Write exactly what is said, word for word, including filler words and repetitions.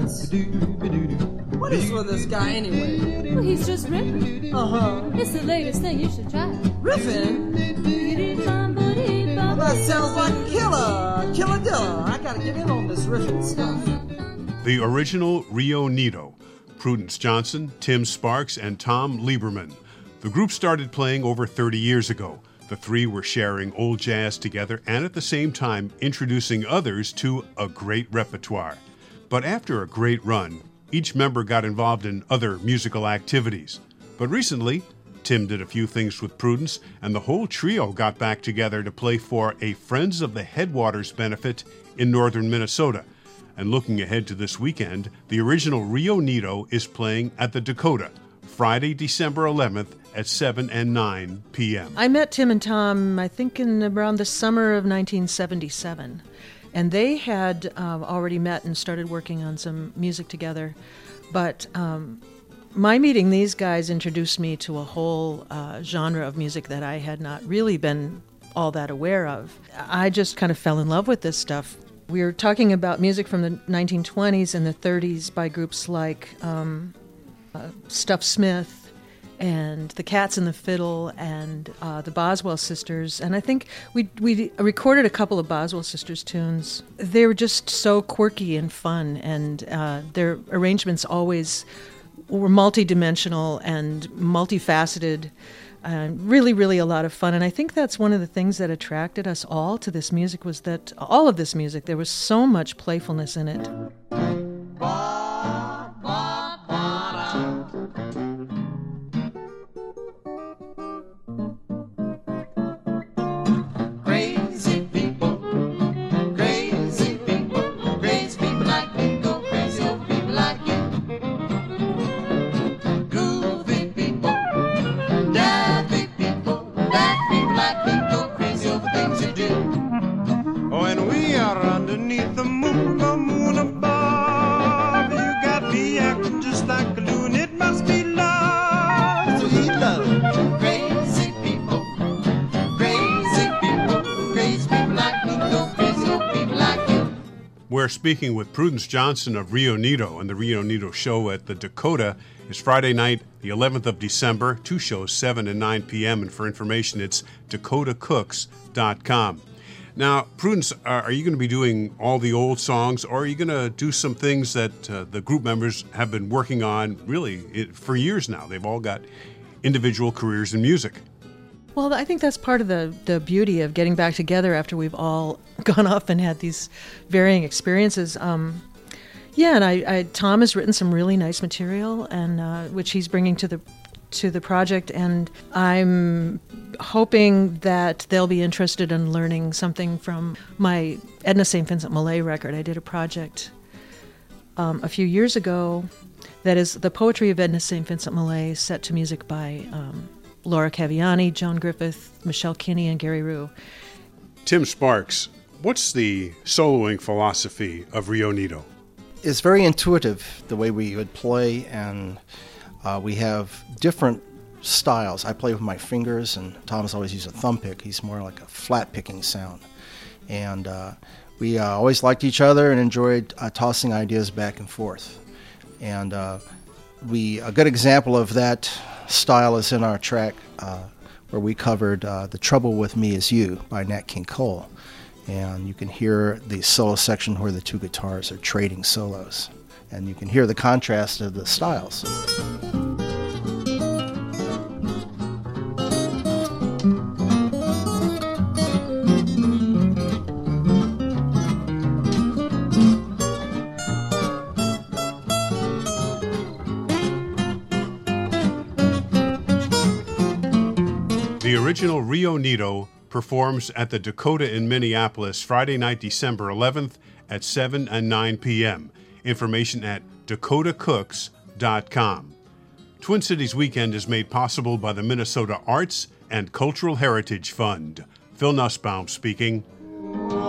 nuts. What is with this guy anyway? Well, he's just ripping. Uh-huh. It's the latest thing. You should try it. Riffin? Well, that sounds like a killer. Killer-dilla. I gotta get in on this riffin stuff. The original Rio Nito. Prudence Johnson, Tim Sparks, and Tom Lieberman. The group started playing over thirty years ago. The three were sharing old jazz together and at the same time introducing others to a great repertoire. But after a great run, each member got involved in other musical activities. But recently, Tim did a few things with Prudence, and the whole trio got back together to play for a Friends of the Headwaters benefit in northern Minnesota. And looking ahead to this weekend, the original Rio Nito is playing at the Dakota, Friday, December eleventh at seven and nine p.m. I met Tim and Tom, I think, in around the summer of nineteen seventy-seven. And they had uh, already met and started working on some music together. But um, my meeting these guys introduced me to a whole uh, genre of music that I had not really been all that aware of. I just kind of fell in love with this stuff. We were talking about music from the nineteen twenties and the thirties by groups like um, uh, Stuff Smith and the Cats and the Fiddle and uh, the Boswell Sisters. And I think we we recorded a couple of Boswell Sisters tunes. They were just so quirky and fun, and uh, their arrangements always were multidimensional and multifaceted. Uh, really, really a lot of fun. And I think that's one of the things that attracted us all to this music, was that all of this music, there was so much playfulness in it. We're speaking with Prudence Johnson of Rio Nito, and the Rio Nito show at the Dakota is Friday night, the eleventh of December. Two shows, seven and nine p.m., and for information, it's dakota cooks dot com. Now, Prudence, are you going to be doing all the old songs, or are you going to do some things that uh, the group members have been working on really for years now? They've all got individual careers in music. Well, I think that's part of the, the beauty of getting back together after we've all gone off and had these varying experiences. Um, yeah, and I, I Tom has written some really nice material, and uh, which he's bringing to the to the project, and I'm hoping that they'll be interested in learning something from my Edna Saint Vincent Millay record. I did a project um, a few years ago that is the poetry of Edna Saint Vincent Millay set to music by Um, Laura Caviani, Joan Griffith, Michelle Kinney, and Gary Rue. Tim Sparks, what's the soloing philosophy of Rio Nito? It's very intuitive, the way we would play, and uh, we have different styles. I play with my fingers, and Tom's always used a thumb pick. He's more like a flat picking sound. And uh, we uh, always liked each other and enjoyed uh, tossing ideas back and forth. And uh, we a good example of that style is in our track uh, where we covered uh, The Trouble With Me Is You by Nat King Cole. And you can hear the solo section where the two guitars are trading solos. And you can hear the contrast of the styles. The original Rio Nito performs at the Dakota in Minneapolis Friday night, December eleventh at seven and nine p.m. Information at dakota cooks dot com. Twin Cities Weekend is made possible by the Minnesota Arts and Cultural Heritage Fund. Phil Nussbaum speaking.